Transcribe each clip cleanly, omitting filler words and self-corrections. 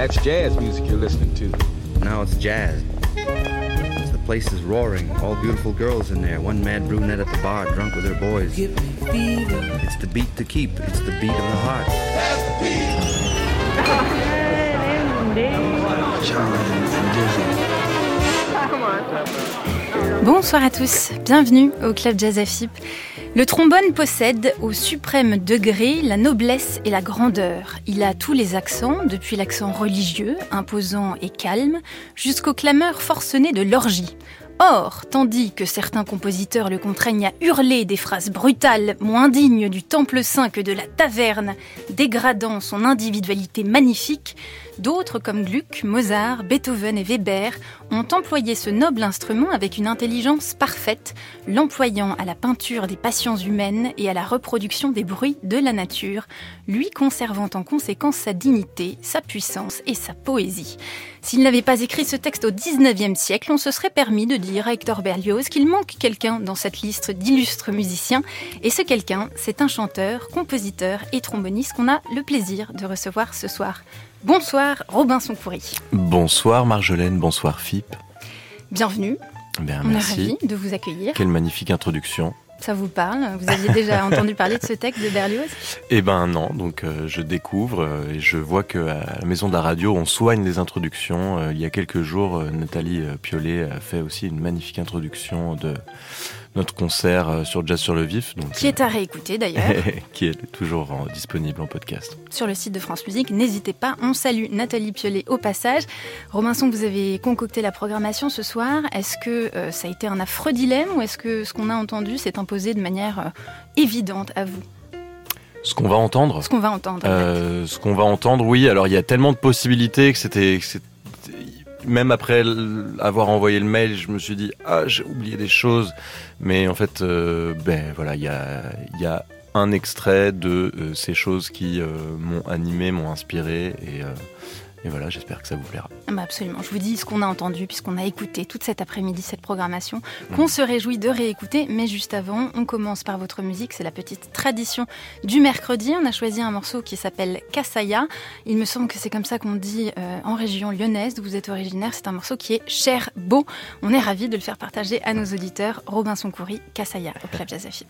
that's jazz music you're listening to. Now it's jazz. The place is roaring, all beautiful girls in there, one mad brunette at the bar, drunk with her boys. It's the beat to keep, it's the beat of the heart. Bonsoir à tous, bienvenue au Club Jazz AFIP. Le trombone possède au suprême degré la noblesse et la grandeur. Il a tous les accents, depuis l'accent religieux, imposant et calme, jusqu'aux clameurs forcenées de l'orgie. Or, tandis que certains compositeurs le contraignent à hurler des phrases brutales, moins dignes du temple saint que de la taverne, dégradant son individualité magnifique, d'autres comme Gluck, Mozart, Beethoven et Weber ont employé ce noble instrument avec une intelligence parfaite, l'employant à la peinture des passions humaines et à la reproduction des bruits de la nature, lui conservant en conséquence sa dignité, sa puissance et sa poésie. S'il n'avait pas écrit ce texte au XIXe siècle, on se serait permis de dire à Hector Berlioz qu'il manque quelqu'un dans cette liste d'illustres musiciens. Et ce quelqu'un, c'est un chanteur, compositeur et tromboniste qu'on a le plaisir de recevoir ce soir. Bonsoir Robinson Coury. Bonsoir Marjolaine, bonsoir FIP. Bienvenue. Bien, on merci. est ravis de vous accueillir. Quelle magnifique introduction. Ça vous parle? Vous aviez déjà entendu parler de ce texte de Berlioz? Eh ben non, donc je découvre et je vois qu'à la Maison de la Radio, on soigne les introductions. Il y a quelques jours, Nathalie Piollet a fait aussi une magnifique introduction de notre concert sur Jazz sur le Vif. Donc, qui est à réécouter d'ailleurs. Qui est toujours disponible en podcast. Sur le site de France Musique, n'hésitez pas, on salue Nathalie Piollet au passage. Robinson, vous avez concocté la programmation ce soir. Est-ce que ça a été un affreux dilemme ou est-ce que ce qu'on a entendu s'est imposé de manière évidente à vous? Ce qu'on va entendre. Ce qu'on va entendre. Ce qu'on va entendre, oui. Alors il y a tellement de possibilités que c'était même après avoir envoyé le mail, je me suis dit j'ai oublié des choses. Mais en fait, voilà, il y a un extrait de ces choses qui m'ont animé, m'ont inspiré et voilà, j'espère que ça vous plaira. Absolument, je vous dis ce qu'on a entendu puisqu'on a écouté toute cet après-midi cette programmation qu'on se réjouit de réécouter, mais juste avant, on commence par votre musique, c'est la petite tradition du mercredi. On a choisi un morceau qui s'appelle Kassaya, il me semble que c'est comme ça qu'on dit en région lyonnaise d'où vous êtes originaire, c'est un morceau qui est cher, beau, on est ravis de le faire partager à nos auditeurs. Robinson Coury, Kassaya au Club Jazz AFIP.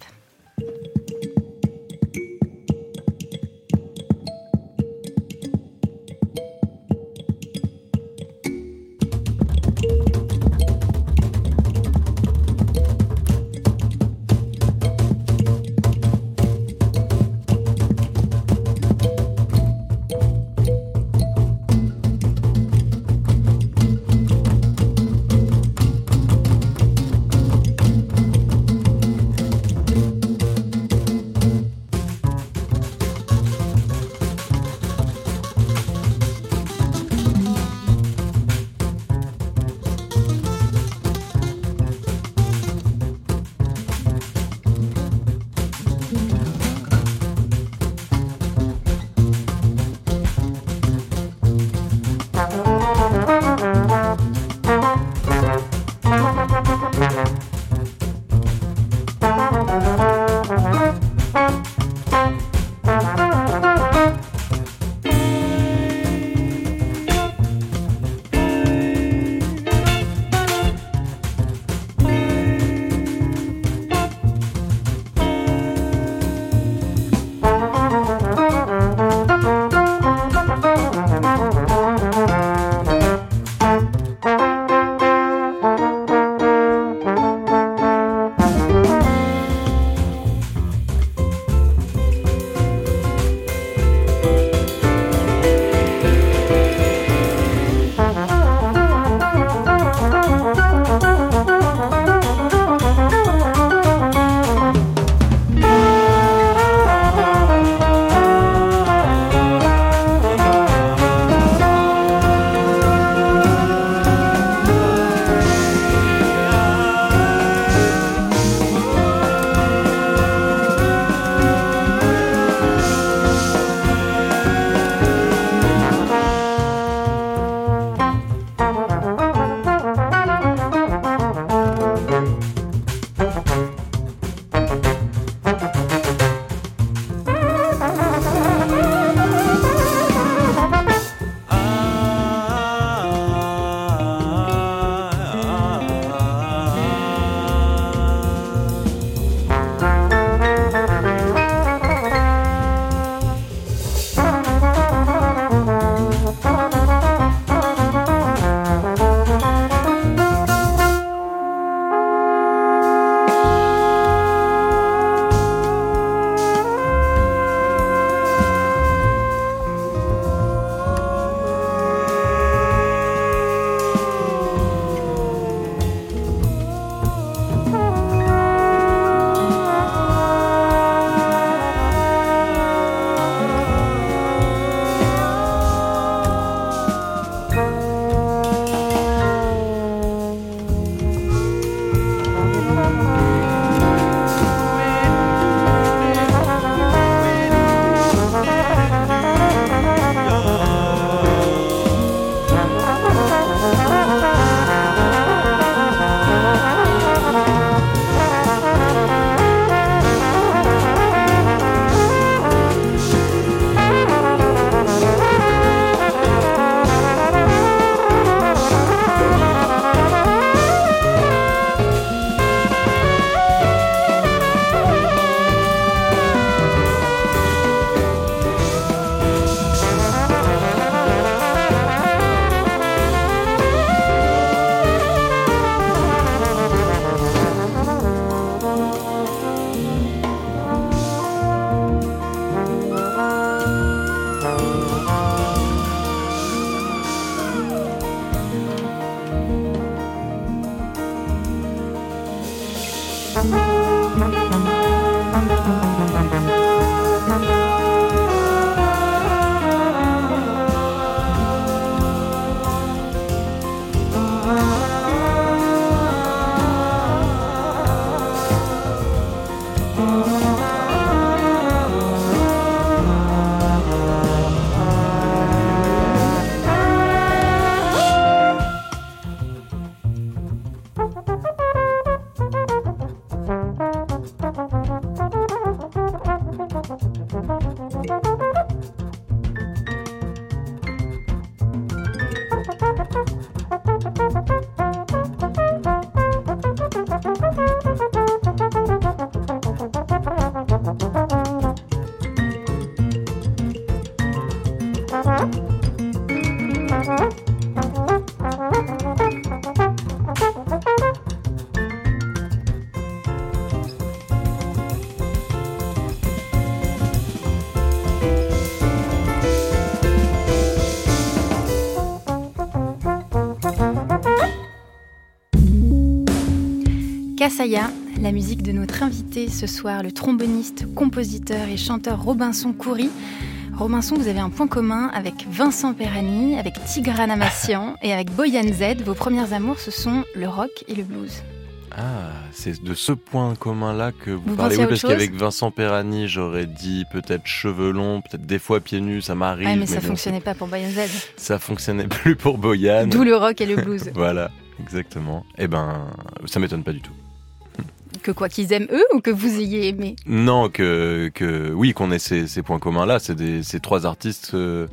Kassaya, la musique de notre invité ce soir, le tromboniste, compositeur et chanteur Robinson Khoury. Robinson, vous avez un point commun avec Vincent Perani, avec Tigran Amassian et avec Boyan Z. Vos premières amours, ce sont le rock et le blues. Ah, c'est de ce point commun-là que vous Vous parlez. pensez à Oui, autre parce chose qu'avec Vincent Perani, j'aurais dit peut-être cheveux longs, peut-être des fois pieds nus, ça m'arrive. Ouais, mais ça bon, fonctionnait pas pour Boyan Z. Ça fonctionnait plus pour Boyan. D'où le rock et le blues. Voilà, exactement. Eh ben, ça m'étonne pas du tout. Que quoi, qu'ils aiment eux ou que vous ayez aimé? Non, oui, qu'on ait ces points communs-là. C'est ces trois artistes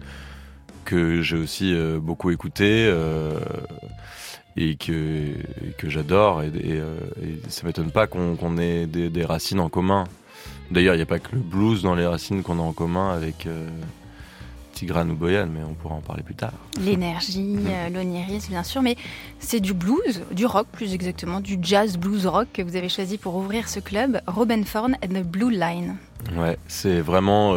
que j'ai aussi beaucoup écoutés et que j'adore. Et ça m'étonne pas qu'on ait des racines en commun. D'ailleurs, il n'y a pas que le blues dans les racines qu'on a en commun avec Tigran ou Boyan, mais on pourra en parler plus tard. L'énergie, l'onirisme, bien sûr, mais c'est du blues, du rock plus exactement, du jazz blues rock que vous avez choisi pour ouvrir ce club, Robin Ford and the Blue Line. Ouais, c'est vraiment,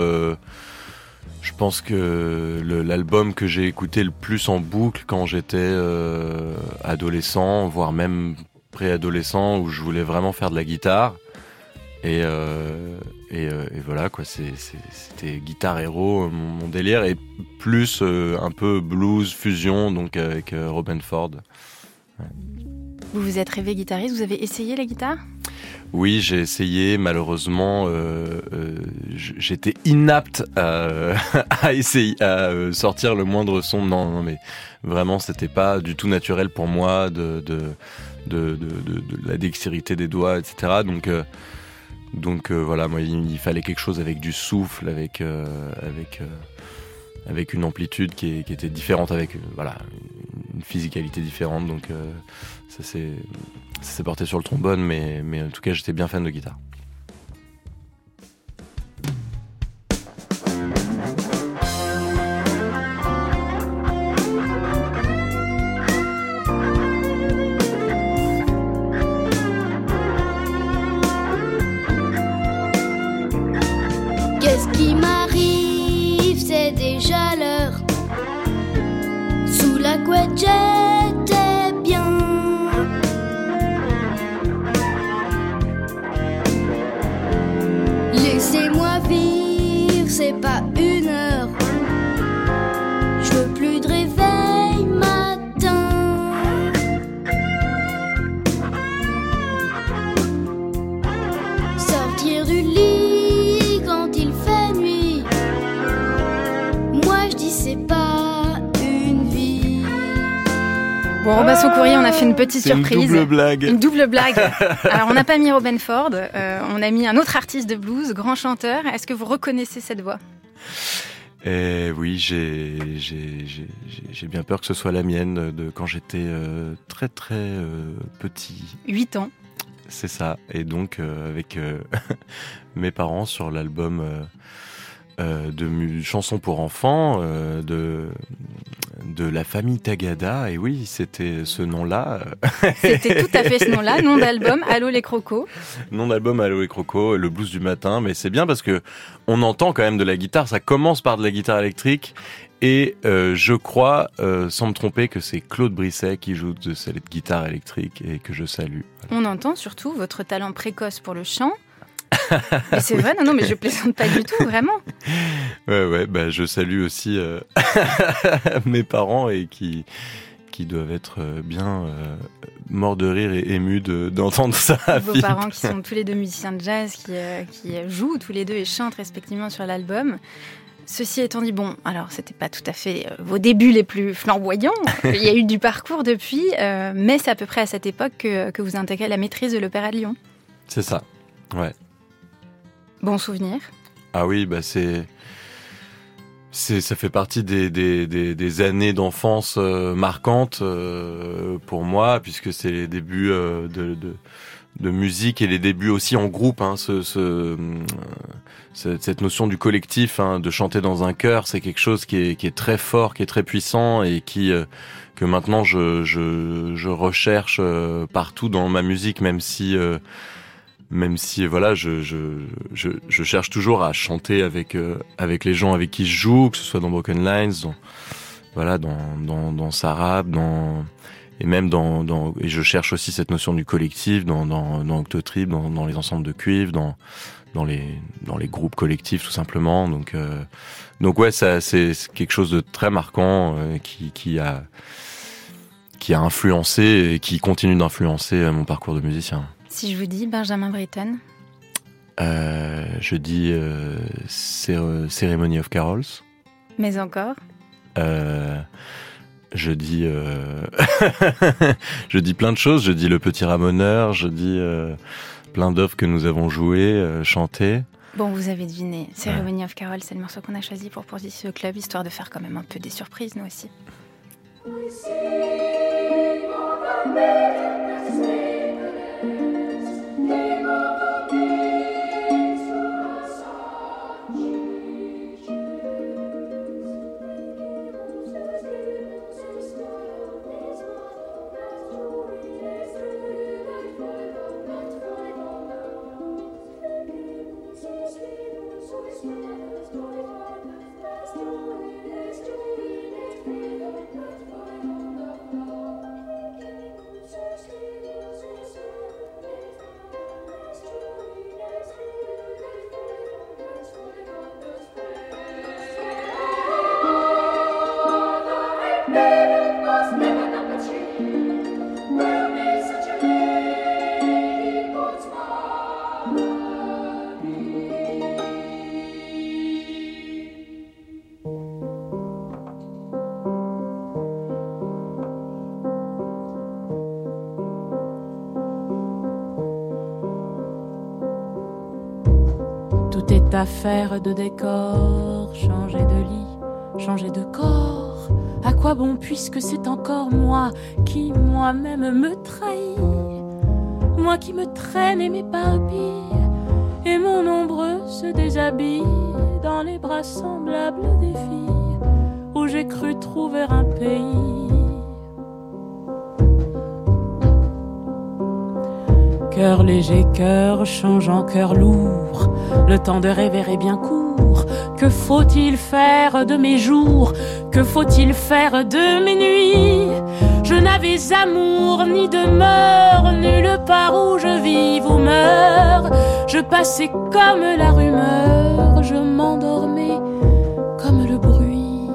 je pense que l'album que j'ai écouté le plus en boucle quand j'étais adolescent, voire même préadolescent, où je voulais vraiment faire de la guitare. Et voilà quoi, c'était guitare héros mon délire, et plus un peu blues fusion, donc avec Robin Ford. Ouais. Vous vous êtes rêvé guitariste, vous avez essayé la guitare ? Oui, j'ai essayé, malheureusement j'étais inapte à essayer à sortir le moindre son. Non, mais vraiment c'était pas du tout naturel pour moi de la dextérité des doigts, etc. Donc voilà, moi il fallait quelque chose avec du souffle, avec une amplitude qui était différente, avec voilà, une physicalité différente. Donc ça s'est porté sur le trombone, mais en tout cas j'étais bien fan de guitare. Qu'est-ce qui m'arrive, c'est déjà l'heure. Sous la couette j'étais bien. Laissez-moi vivre, c'est pas une heure. Je veux plus de réveil matin. Sortir du lit quand il fait nuit, moi je dis c'est pas une vie. Bon, Robinson Khoury, on a fait une petite surprise. Une double blague. Une double blague. Alors, on n'a pas mis Robin Ford, on a mis un autre artiste de blues, grand chanteur. Est-ce que vous reconnaissez cette voix ? Oui, j'ai bien peur que ce soit la mienne de quand j'étais très très petit. 8 ans. C'est ça. Et donc avec mes parents sur l'album de chansons pour enfants de la famille Tagada. Et oui, c'était ce nom-là. C'était tout à fait ce nom-là, nom d'album, Allô les Crocos. Nom d'album Allô les Crocos, le blues du matin. Mais c'est bien parce que on entend quand même de la guitare. Ça commence par de la guitare électrique. Et je crois, sans me tromper, que c'est Claude Brisset qui joue de cette guitare électrique et que je salue. On entend surtout votre talent précoce pour le chant. Mais c'est vrai, non, mais je plaisante pas du tout, vraiment. Ouais, bah je salue aussi mes parents et qui doivent être bien morts de rire et émus d'entendre ça. Vos parents qui sont tous les deux musiciens de jazz, qui jouent tous les deux et chantent respectivement sur l'album. Ceci étant dit, bon, alors c'était pas tout à fait vos débuts les plus flamboyants, il y a eu du parcours depuis, mais c'est à peu près à cette époque que vous intégrez la maîtrise de l'Opéra de Lyon. C'est ça, ouais. Bon souvenir. Ah oui, bah ça fait partie des années d'enfance marquantes pour moi, puisque c'est les débuts musique et les débuts aussi en groupe, hein, cette notion du collectif, hein, de chanter dans un chœur, c'est quelque chose qui est très fort, qui est très puissant et que maintenant je recherche partout dans ma musique, même si voilà, je cherche toujours à chanter avec les gens avec qui je joue, que ce soit dans Broken Lines, dans Sarab, et même et je cherche aussi cette notion du collectif dans Octotrip, dans les ensembles de cuivre, dans les groupes collectifs tout simplement. Donc ouais, ça c'est quelque chose de très marquant qui a influencé et qui continue d'influencer mon parcours de musicien. Si je vous dis Benjamin Britten, je dis Ceremony of Carols. Mais encore je dis je dis plein de choses, je dis Le Petit Ramoneur, je dis plein d'œuvres que nous avons jouées, chantées. Bon, vous avez deviné, Ceremony of Carols, c'est le morceau qu'on a choisi pour ce club, histoire de faire quand même un peu des surprises, nous aussi. Tout est affaire de décor, changer de lit, changer de corps. À quoi bon puisque c'est encore moi qui moi-même me trahis, moi qui me traîne et m'éparpille, et mon ombre se déshabille dans les bras semblables des filles où j'ai cru trouver un pays. Cœur léger, cœur change en cœur lourd, le temps de rêver est bien court. Que faut-il faire de mes jours? Que faut-il faire de mes nuits? Je n'avais amour ni demeure, nulle part où je vive ou meure. Je passais comme la rumeur, je m'endormais comme le bruit.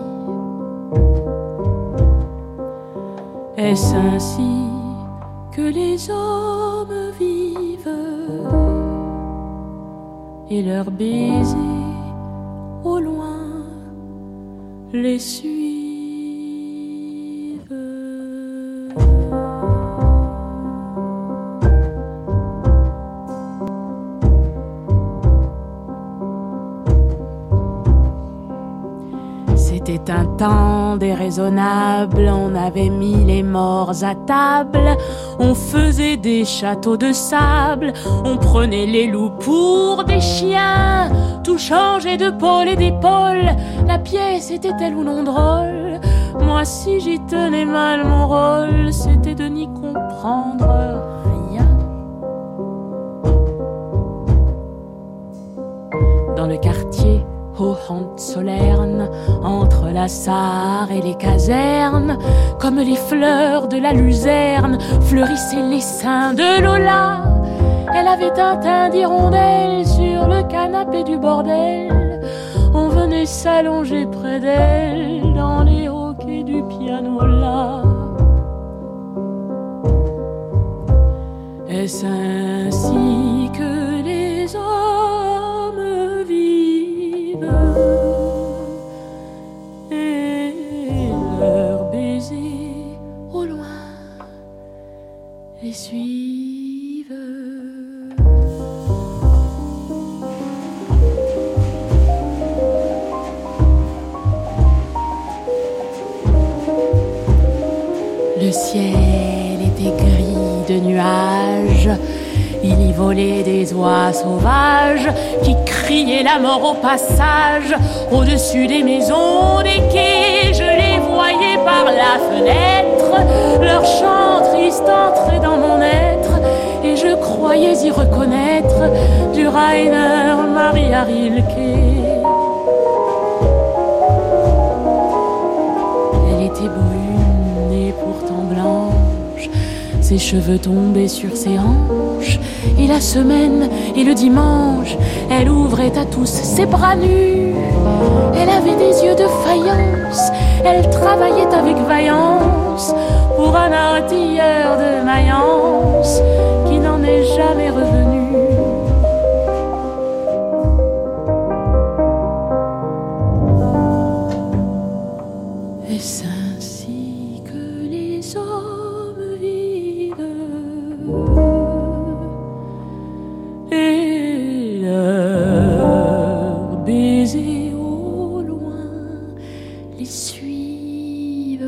Est-ce ainsi que les hommes vivent et leurs baisers au loin les suivent? C'était un temps déraisonnable, on avait mis les morts à table, on faisait des châteaux de sable, on prenait les loups pour des chiens, tout changeait de pôle et d'épaule, la pièce était-elle ou non drôle? Moi si j'y tenais mal mon rôle, c'était de n'y comprendre rien. Dans le quartier Hohenzollern, entre la Sarre et les casernes, comme les fleurs de la luzerne, fleurissaient les seins de Lola. Elle avait un teint d'hirondelle sur le canapé du bordel. On venait s'allonger près d'elle dans les hoquets du piano-là. Est-ce ainsi que les hommes vivent et leurs baisers au loin les suivent? Le ciel était gris de nuages qui volaient des oies sauvages, qui criaient la mort au passage. Au-dessus des maisons, des quais, je les voyais par la fenêtre. Leur chant triste entrait dans mon être, et je croyais y reconnaître du Rainer Maria Rilke. Elle était brune et pourtant blanche, ses cheveux tombaient sur ses hanches, et la semaine et le dimanche, elle ouvrait à tous ses bras nus. Elle avait des yeux de faïence, elle travaillait avec vaillance pour un artilleur de Mayence qui n'en est jamais revenu. Est-ce ainsi que les hommes vivent et leurs baisers au loin les suivent?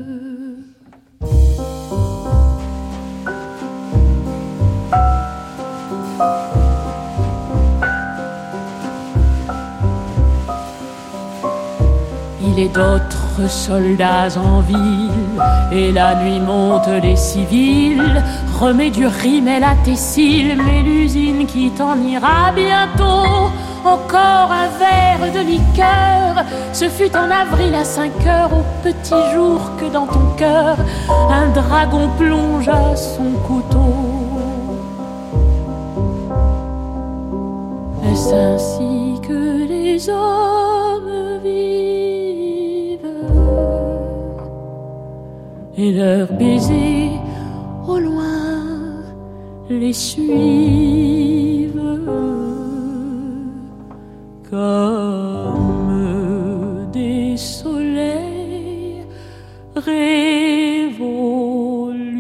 Il est d'autres soldats en ville, et la nuit monte les civils. Remets du rimel à tes cils, mais l'usine qui t'en ira bientôt. Encore un verre de liqueur, ce fut en avril à 5h, au petit jour que dans ton cœur un dragon plongea son couteau. Est-ce ainsi que les hommes vivent et leurs baisers au loin les suivent comme des soleils révolus?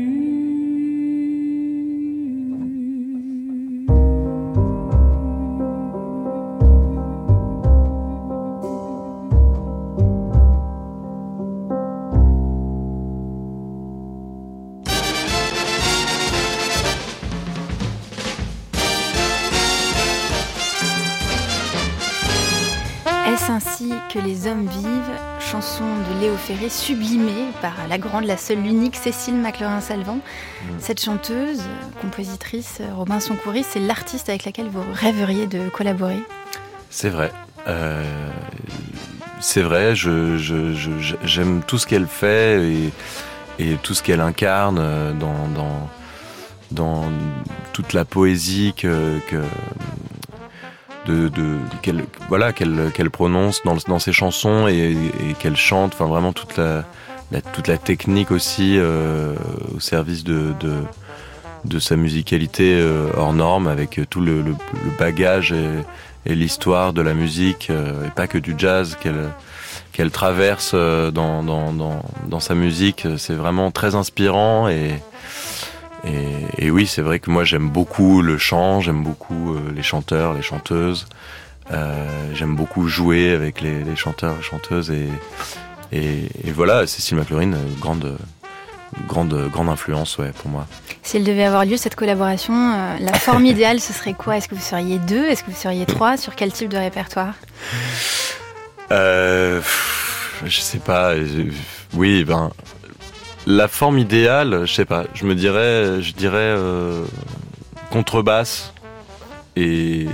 Est-ce ainsi que les hommes vivent? Chanson de Léo Ferré sublimée par la grande, la seule, l'unique Cécile McLaurin-Salvant. Cette chanteuse, compositrice, Robinson Coury, c'est l'artiste avec laquelle vous rêveriez de collaborer? C'est vrai. C'est vrai, j'aime tout ce qu'elle fait et tout ce qu'elle incarne dans toute la poésie qu'elle prononce dans ses chansons et qu'elle chante, enfin vraiment toute la technique aussi au service de sa musicalité hors norme, avec tout le bagage et l'histoire de la musique et pas que du jazz qu'elle traverse dans sa musique. C'est vraiment très inspirant et oui, c'est vrai que moi j'aime beaucoup le chant, j'aime beaucoup les chanteurs, les chanteuses. J'aime beaucoup jouer avec les chanteurs et chanteuses et voilà, Cécile McLaurin, grande influence, ouais, pour moi. Si elle devait avoir lieu, cette collaboration, la forme idéale, ce serait quoi? Est-ce que vous seriez 2? Est-ce que vous seriez 3? Sur quel type de répertoire? Je sais pas. Oui, la forme idéale, je sais pas. Je dirais contrebasse et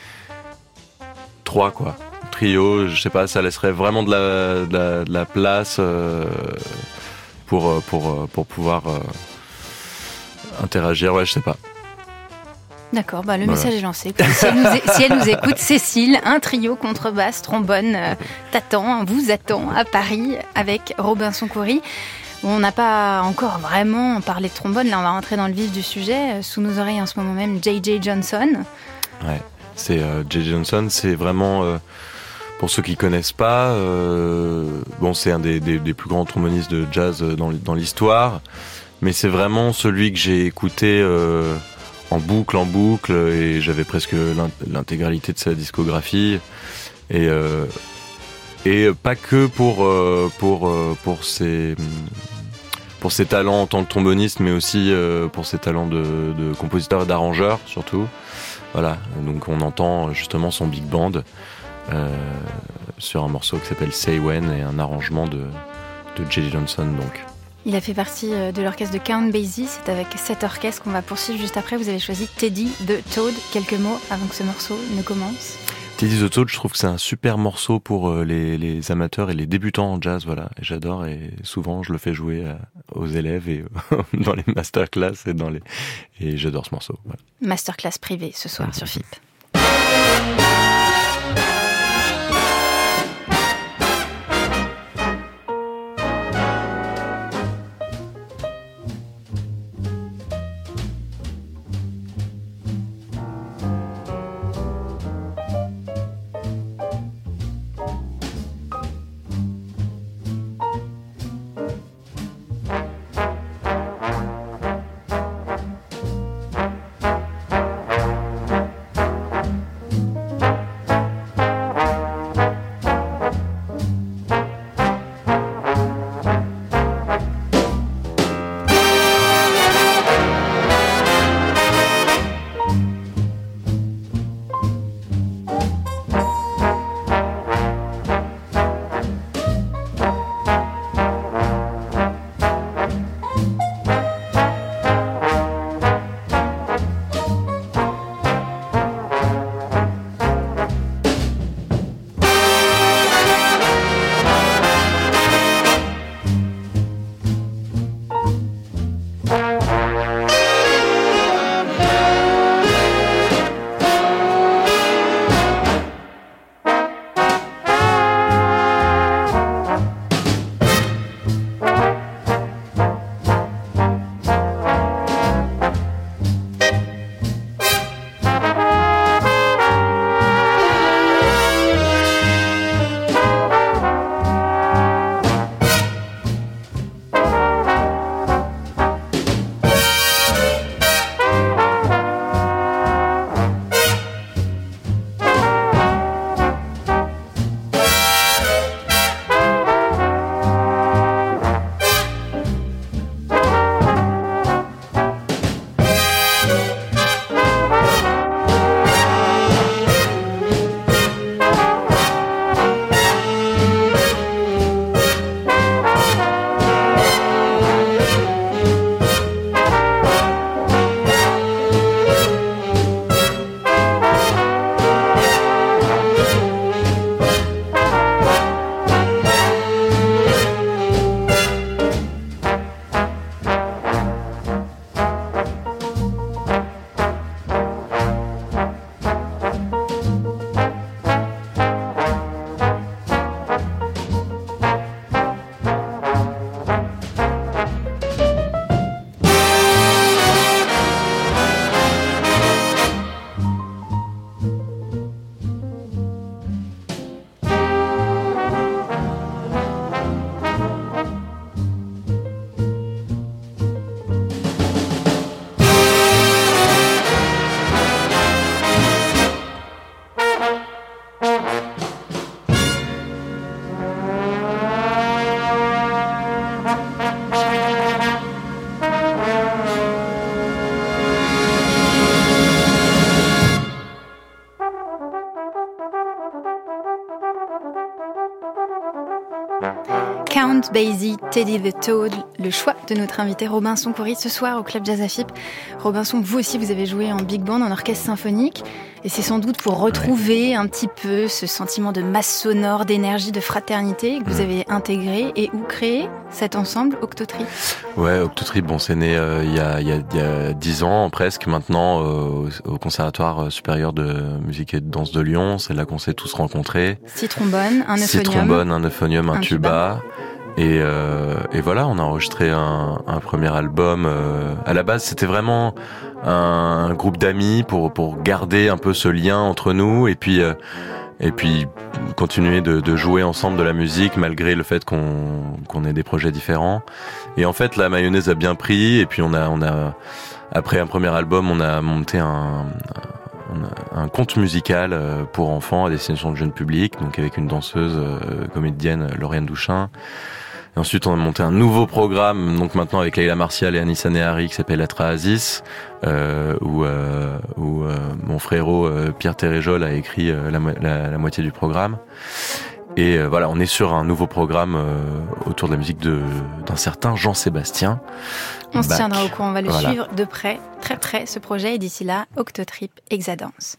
3, quoi. Trio, je sais pas, ça laisserait vraiment de la place pour pouvoir interagir. Ouais, je sais pas. D'accord, le message est lancé. Si elle nous écoute, Cécile, un trio contrebasse, trombone, vous attend à Paris avec Robinson Coury. On n'a pas encore vraiment parlé de trombone, là on va rentrer dans le vif du sujet. Sous nos oreilles en ce moment même, J.J. Johnson. Ouais, c'est J.J. Johnson, c'est vraiment, pour ceux qui ne connaissent pas, c'est un des plus grands trombonistes de jazz dans l'histoire, mais c'est vraiment celui que j'ai écouté en boucle, et j'avais presque l'intégralité de sa discographie, et pas que pour pour ses talents en tant que tromboniste, mais aussi pour ses talents de compositeur et d'arrangeur surtout. Voilà, donc on entend justement son big band sur un morceau qui s'appelle Say When et un arrangement de J.D. Johnson donc. Il a fait partie de l'orchestre de Count Basie, c'est avec cet orchestre qu'on va poursuivre juste après. Vous avez choisi Teddy the Toad, quelques mots avant que ce morceau ne commence. Teddy the Toad, je trouve que c'est un super morceau pour les amateurs et les débutants en jazz, voilà. Et j'adore et souvent je le fais jouer aux élèves et dans les masterclass et j'adore ce morceau. Voilà. Masterclass privée ce soir sur FIP. Count Basie, Teddy the Toad, le choix de notre invité Robinson Cory ce soir au Club Jazz FIP. Robinson, vous aussi vous avez joué en big band, en orchestre symphonique, et c'est sans doute pour retrouver un petit peu ce sentiment de masse sonore, d'énergie, de fraternité que vous avez intégré et ou créé cet ensemble Octotrip. Ouais, Octotrip, bon, c'est né il y a 10 ans presque maintenant au Conservatoire supérieur de musique et de danse de Lyon. C'est là qu'on s'est tous rencontrés. 6 trombones, un euphonium. 6 trombones, un euphonium, un tuba. Et voilà, on a enregistré un premier album. À la base, c'était vraiment un groupe d'amis pour garder un peu ce lien entre nous et puis continuer de jouer ensemble de la musique malgré le fait qu'on ait des projets différents. Et en fait, la mayonnaise a bien pris et puis on a après un premier album, on a monté un conte musical pour enfants à destination de jeunes publics, donc avec une danseuse comédienne, Lauriane Douchin. Et ensuite, on a monté un nouveau programme, donc maintenant avec Leila Martial et Anissa Nehari, qui s'appelle Atra Aziz, où mon frérot Pierre Téréjol a écrit la moitié du programme. Et voilà, on est sur un nouveau programme autour de la musique d'un certain Jean-Sébastien. On se tiendra au courant, on va le suivre de près, très près, ce projet. Et d'ici là, Octotrip, Exadance.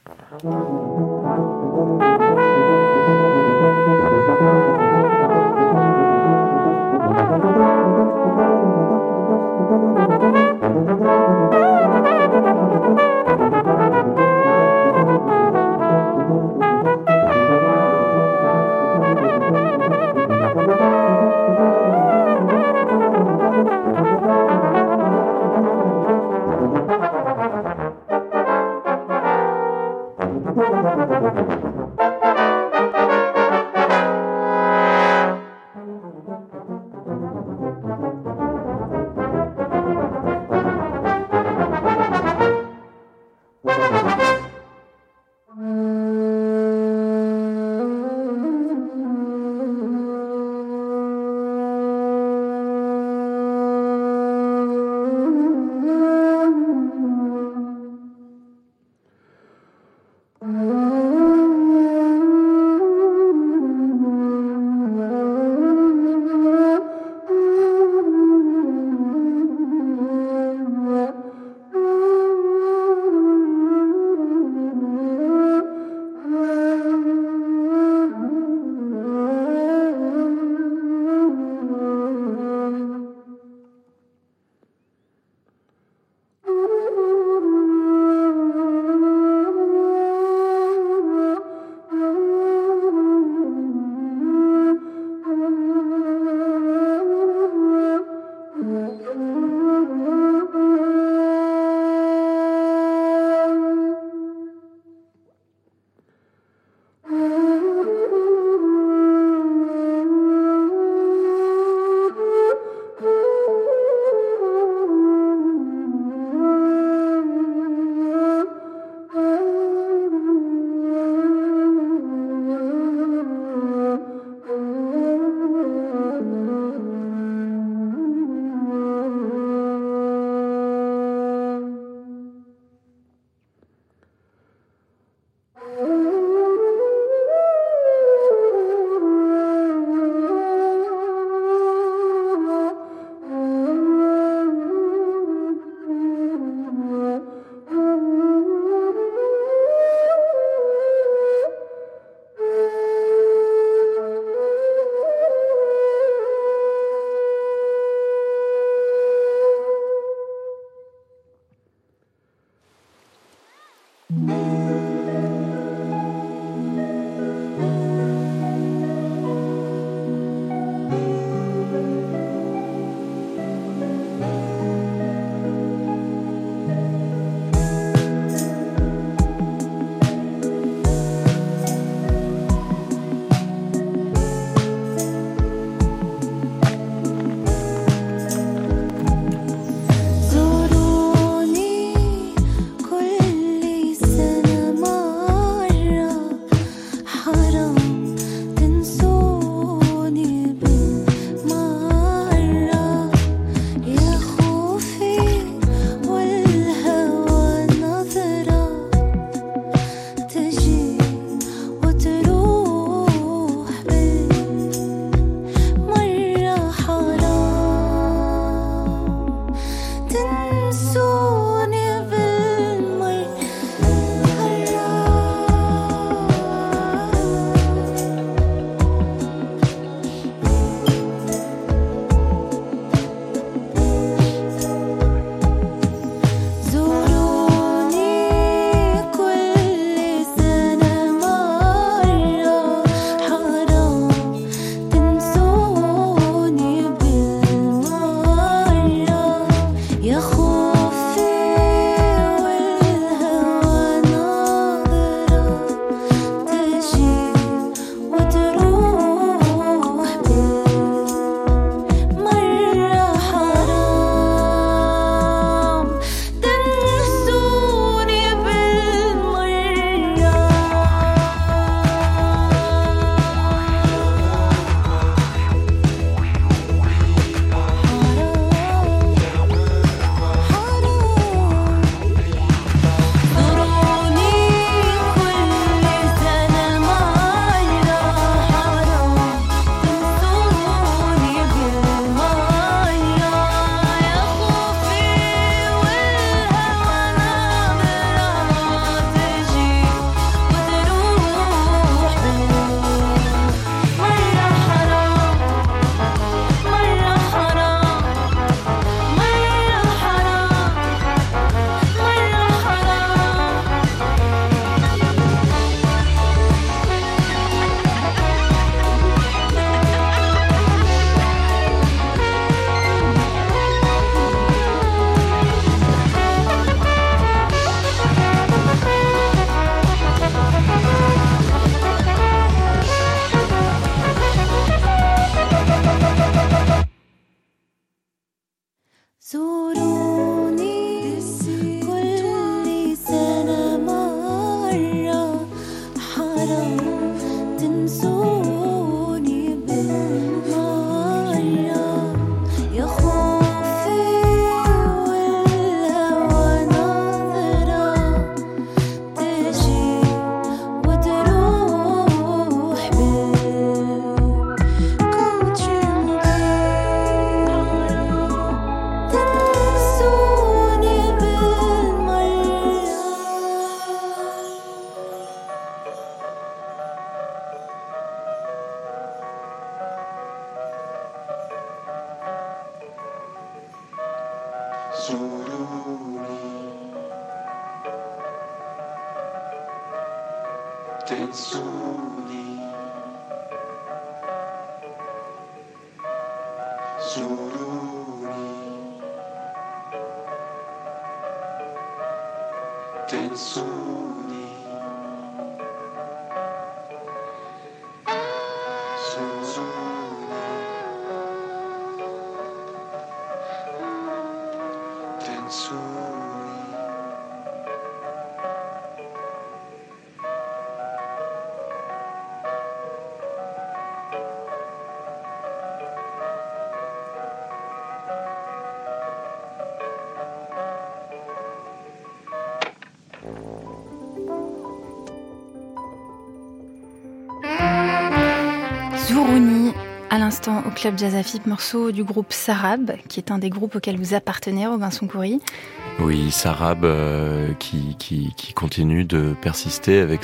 Zourouni, à l'instant au Club Jazz Afip, morceau du groupe Sarab, qui est un des groupes auxquels vous appartenez, Robinson Khoury. Oui, Sarab qui continue de persister avec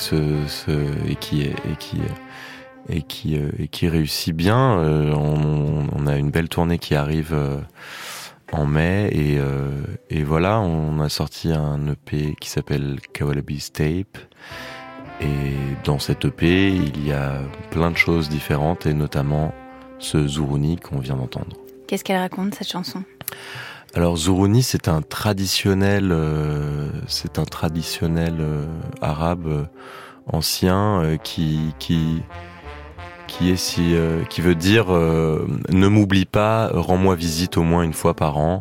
et qui réussit bien. On a une belle tournée qui arrive en mai et voilà, on a sorti un EP qui s'appelle Kawallabi's Tape. Et dans cet EP, il y a plein de choses différentes et notamment ce Zourouni qu'on vient d'entendre. Qu'est-ce qu'elle raconte, cette chanson ? Alors Zourouni, c'est un traditionnel arabe ancien qui veut dire ne m'oublie pas, rends-moi visite au moins une fois par an.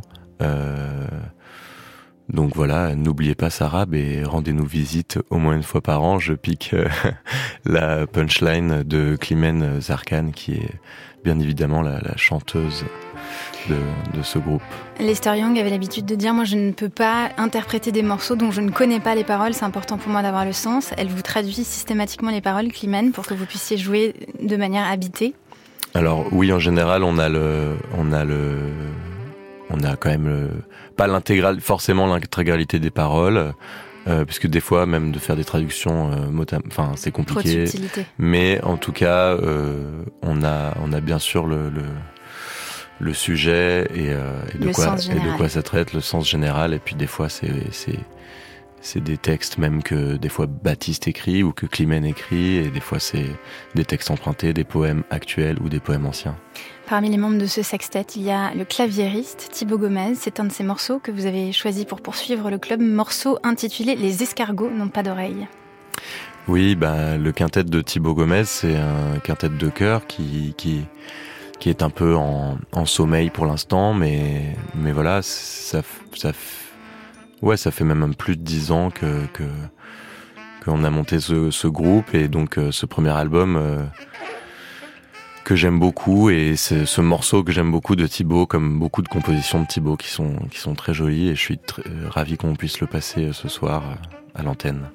Donc voilà, n'oubliez pas Sarab et rendez-nous visite au moins une fois par an. Je pique la punchline de Climène Zarkane, qui est bien évidemment la chanteuse de ce groupe. Lester Young avait l'habitude de dire « Moi, je ne peux pas interpréter des morceaux dont je ne connais pas les paroles, c'est important pour moi d'avoir le sens. » Elle vous traduit systématiquement les paroles, Climène, pour que vous puissiez jouer de manière habitée. Alors oui, en général, on a quand même pas forcément l'intégralité des paroles, puisque des fois même de faire des traductions, c'est compliqué. Trop de subtilité. Mais en tout cas, on a bien sûr le sujet et de quoi ça traite, le sens général. Et puis des fois c'est des textes même que des fois Baptiste écrit ou que Climène écrit, et des fois c'est des textes empruntés, des poèmes actuels ou des poèmes anciens. Parmi les membres de ce sextet, il y a le claviériste Thibaut Gomez. C'est un de ces morceaux que vous avez choisi pour poursuivre le club, morceau intitulé « Les escargots n'ont pas d'oreilles ». Oui, le quintet de Thibaut Gomez, c'est un quintet de chœur qui est un peu en sommeil pour l'instant, mais voilà, ça fait même plus de 10 ans qu'on a monté ce groupe, et donc ce premier album que j'aime beaucoup, et c'est ce morceau que j'aime beaucoup de Thibaut, comme beaucoup de compositions de Thibaut qui sont très jolies, et je suis ravi qu'on puisse le passer ce soir à l'antenne.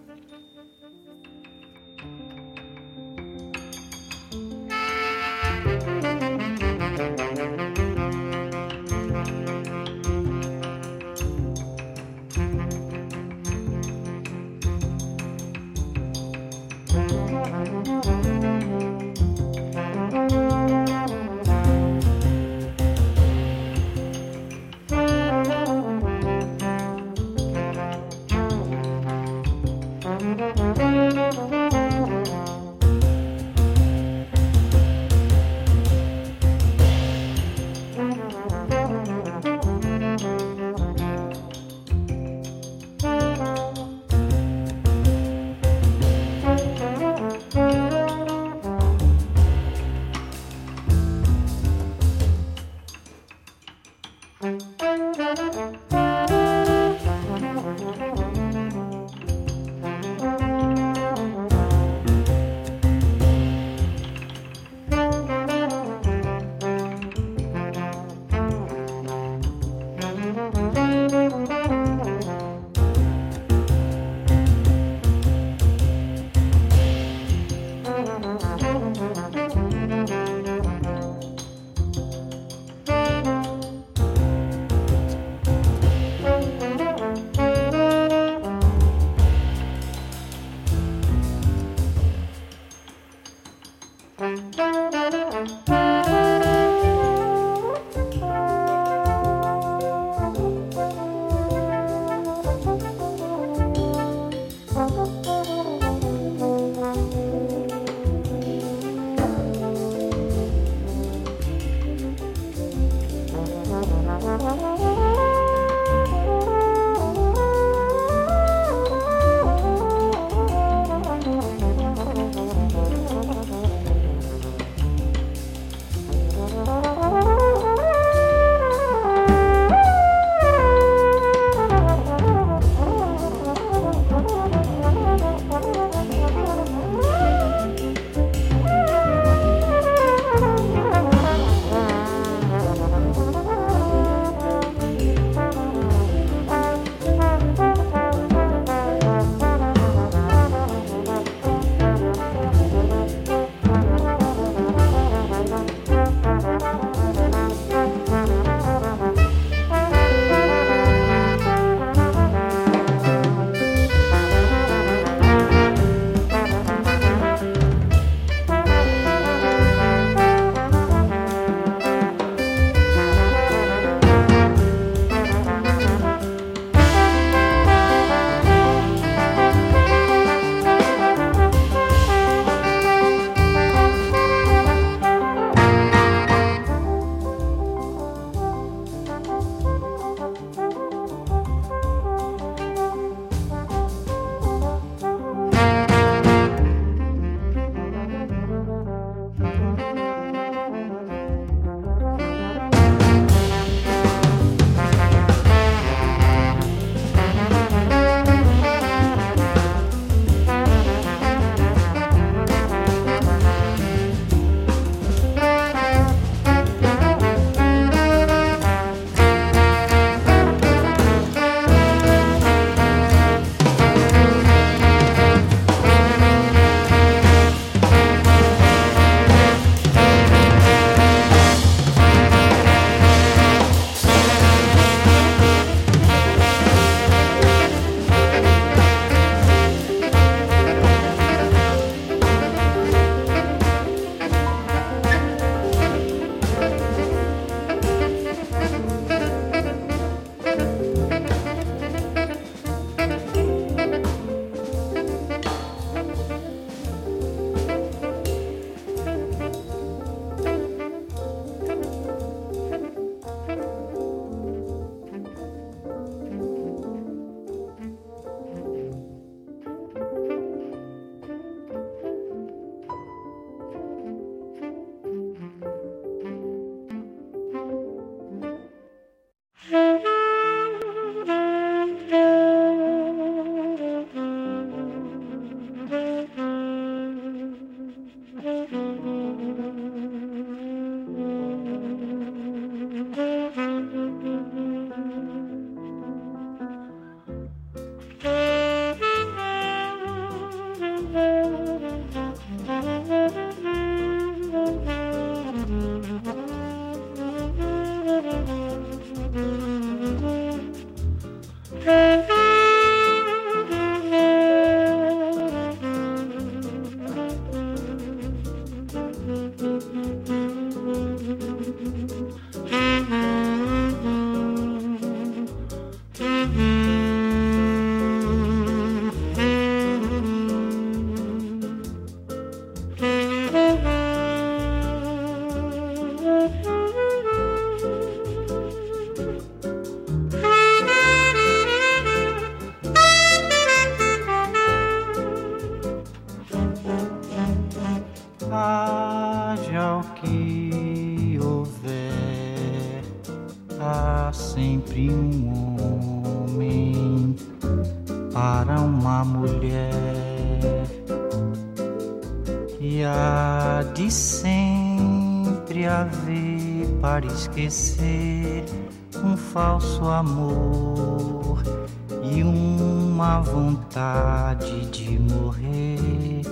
há sempre homem para uma mulher e há de sempre haver para esquecer falso amor e uma vontade de morrer.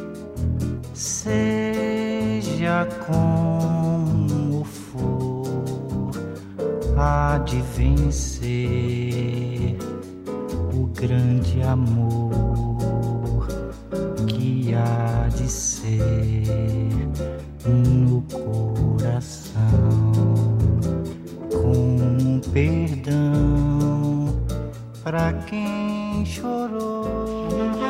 Seja como for, há de vencer o grande amor que há de ser no coração. Com perdão pra quem chorou.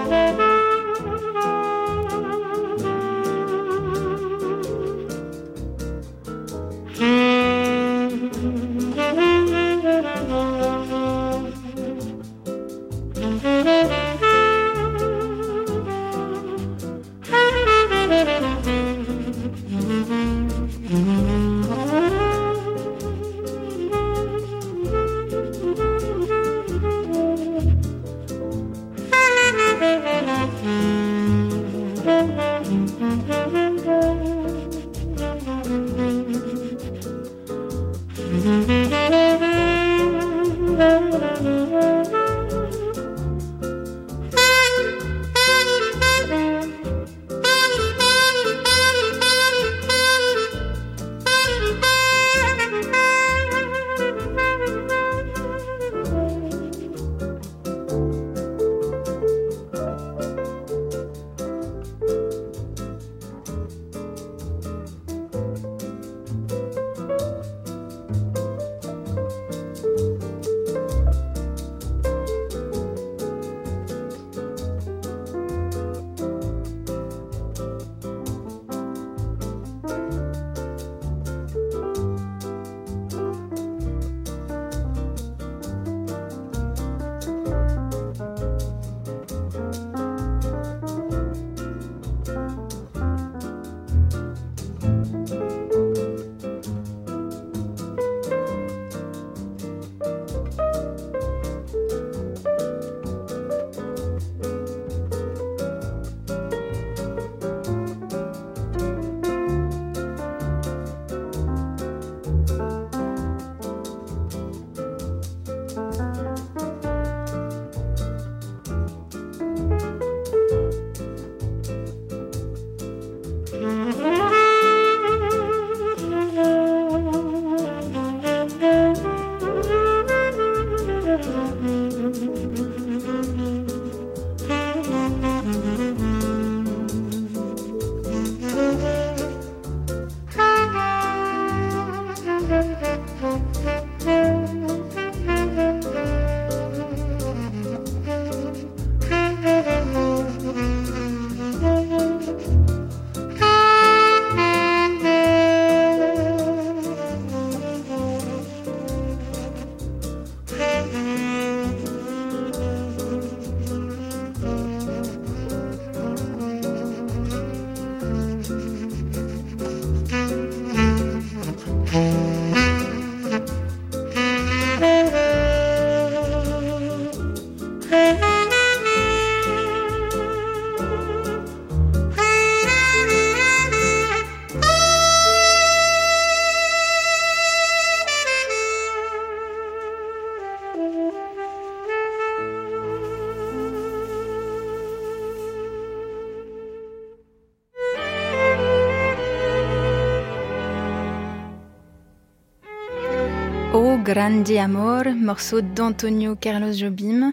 Grande Amor, morceau d'Antonio Carlos Jobim.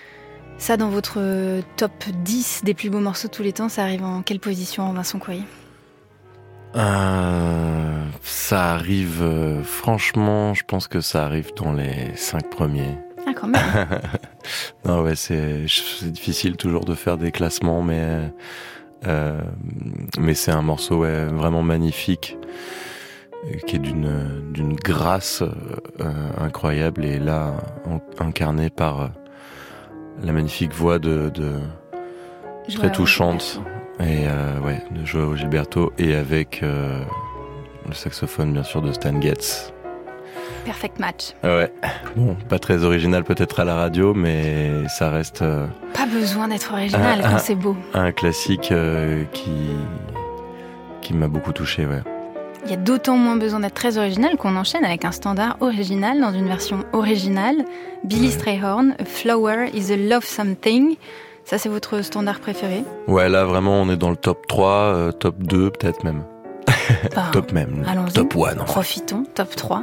Ça, dans votre top 10 des plus beaux morceaux de tous les temps, ça arrive en quelle position, Vincent Courrier ? Ça arrive, franchement, je pense que ça arrive dans les 5 premiers. Ah, quand même. Non, ouais, c'est difficile toujours de faire des classements, mais c'est un morceau vraiment magnifique, qui est d'une grâce incroyable, et là incarné par la magnifique voix de très touchante de João Gilberto, et avec le saxophone bien sûr de Stan Getz. Perfect match. Ouais. Bon, pas très original peut-être à la radio, mais ça reste... Pas besoin d'être original quand c'est beau. Un classique qui m'a beaucoup touché, ouais. Il y a d'autant moins besoin d'être très original qu'on enchaîne avec un standard original dans une version originale. Billy Strayhorn, A Flower is a Love Something. Ça, c'est votre standard préféré? Ouais, là, vraiment, on est dans le top 3, top 2, peut-être même. Top même. Allons-y. Top 1. Profitons, top 3.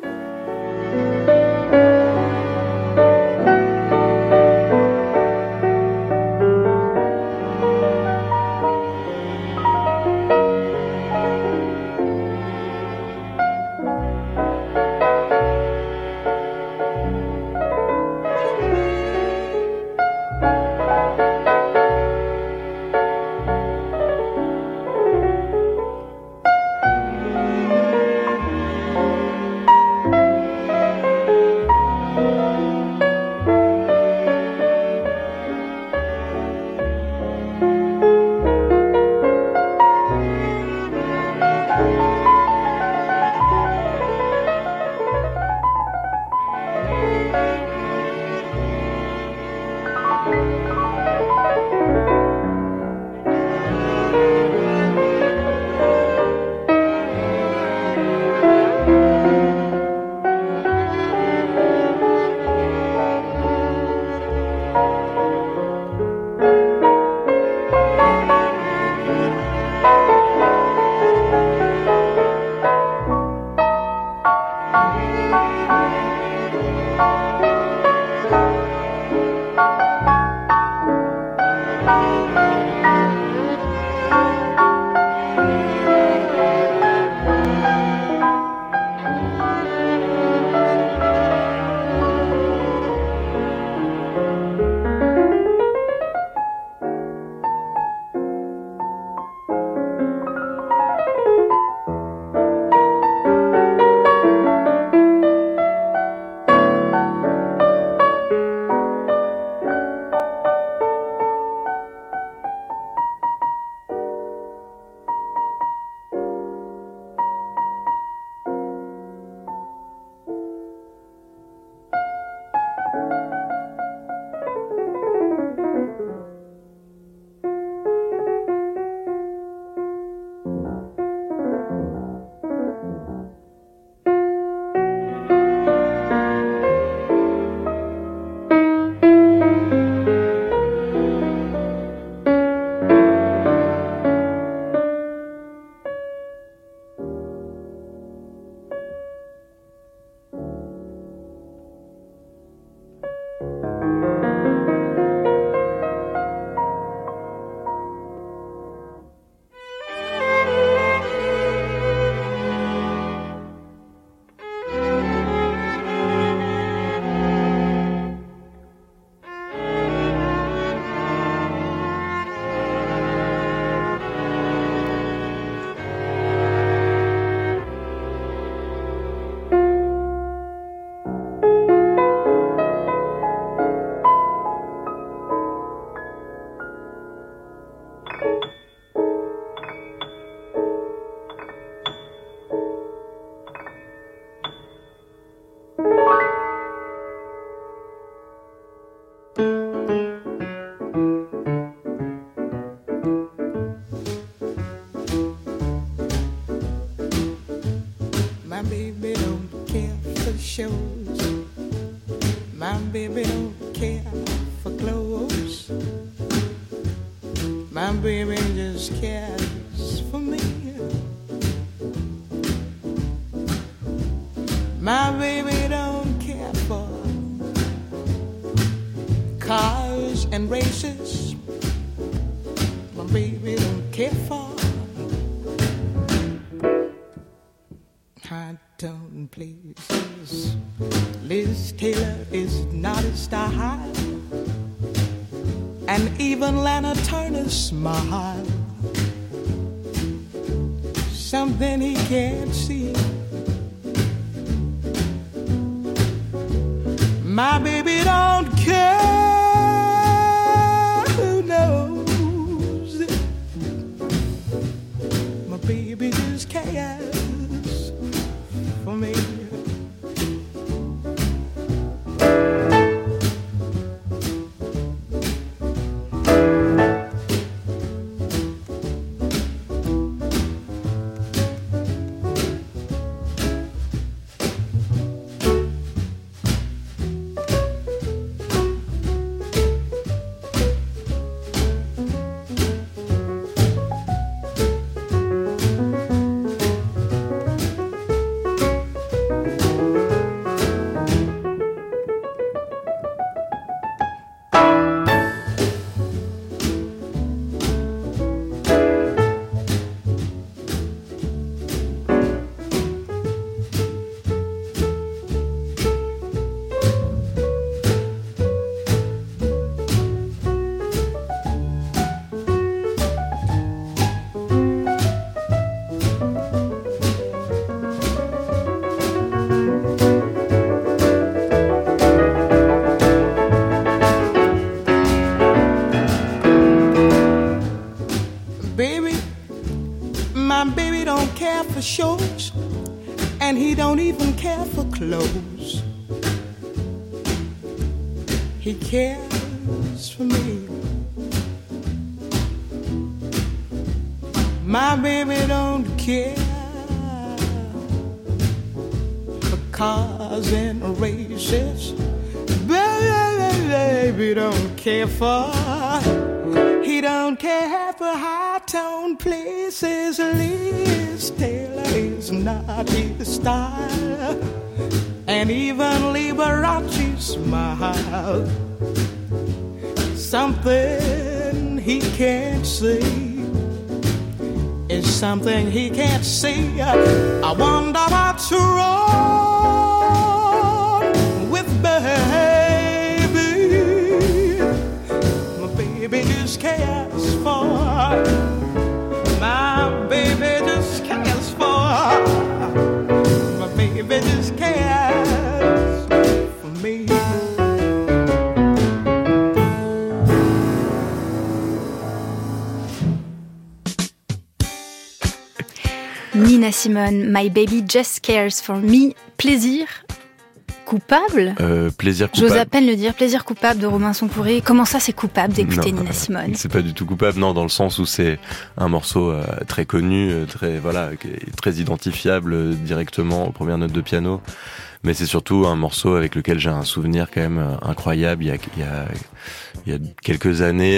shows. My baby don't care for clothes. My baby just cares for me. My baby don't care for cars and races. My baby don't care for high-tone places. Liz Taylor is not a style, and even Lana Turner's smile, something he can't see. My baby don't care who knows it. My baby just cares for me. knows he cares for me. My baby don't care for cars and races. Baby don't care for. He don't care for high-tone places. Liz Taylor is not his style, and even Liberace smile. Something he can't see is something he can't see. I wonder what's wrong with baby. My baby just cares for. My baby just cares for. My baby just cares for me. Nina Simone, My Baby Just Cares for Me. Plaisir coupable Plaisir coupable. J'ose à peine le dire. Plaisir coupable de Robinson Couré. Comment ça, c'est coupable d'écouter Nina Simone? C'est pas du tout coupable, non, dans le sens où c'est un morceau très connu, très identifiable directement aux premières notes de piano. Mais c'est surtout un morceau avec lequel j'ai un souvenir quand même incroyable. Il y a quelques années,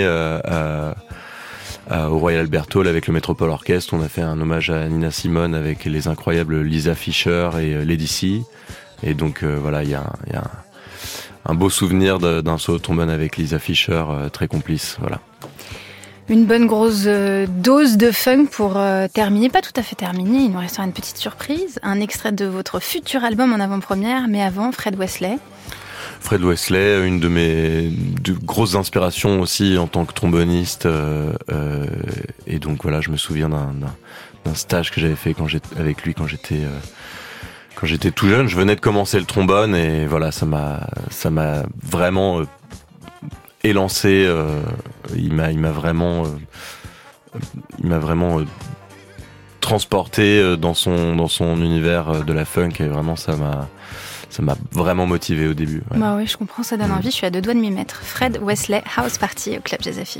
au Royal Albert Hall avec le Metropole Orchestre, on a fait un hommage à Nina Simone avec les incroyables Lisa Fischer et Lady C. Et donc voilà, il y a un beau souvenir d'un solo trombone avec Lisa Fischer, très complice, voilà. Une bonne grosse dose de funk pour terminer, pas tout à fait terminer, il nous restera une petite surprise, un extrait de votre futur album en avant-première, mais avant, Fred Wesley. Fred Wesley, une de mes grosses inspirations aussi en tant que tromboniste, et donc voilà, je me souviens d'un stage que j'avais fait avec lui quand j'étais tout jeune. Je venais de commencer le trombone et voilà, ça m'a vraiment élancé. Il m'a vraiment transporté dans son univers de la funk, et vraiment ça m'a vraiment motivé au début. Ouais. Bah oui, je comprends, ça donne envie. Je suis à 2 doigts de m'y mettre. Fred Wesley, House Party au Club Jazz FIP.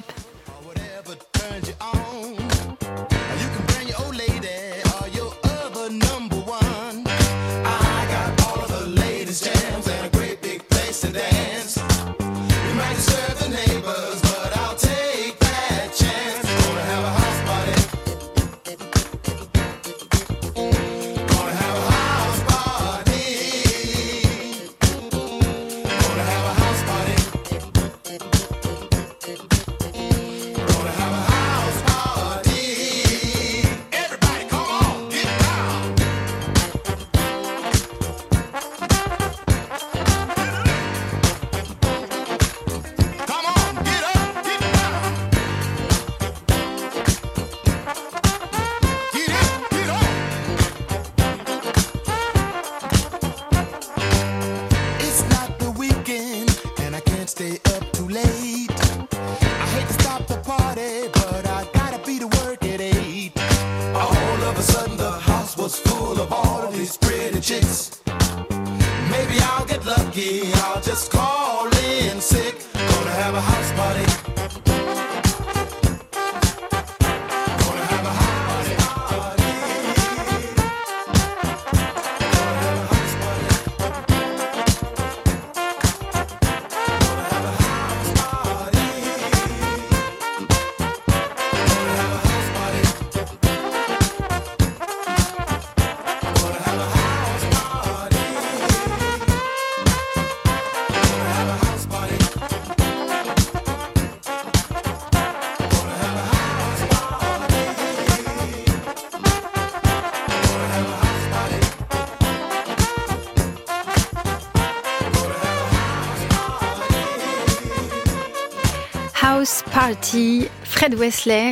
House Party, Fred Wesley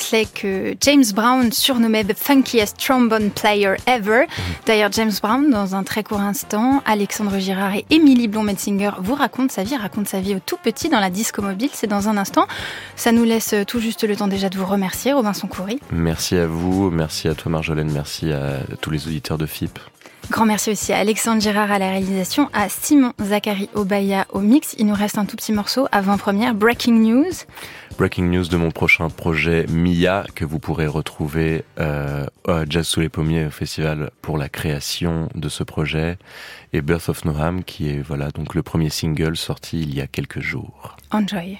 que James Brown surnommait The Funkiest Trombone Player Ever. D'ailleurs, James Brown, dans un très court instant, Alexandre Girard et Émilie Blond-Metzinger vous racontent sa vie au tout petit dans la Disco Mobile. C'est dans un instant. Ça nous laisse tout juste le temps déjà de vous remercier, Robinson Courry. Merci à vous, merci à toi Marjolaine, merci à tous les auditeurs de FIP. Grand merci aussi à Alexandre Girard à la réalisation, à Simon Zachary Obaya au mix. Il nous reste un tout petit morceau avant-première, Breaking News. Breaking news de mon prochain projet Mia, que vous pourrez retrouver à Jazz sous les pommiers au festival pour la création de ce projet, et Birth of Noam, qui est donc le premier single sorti il y a quelques jours. Enjoy.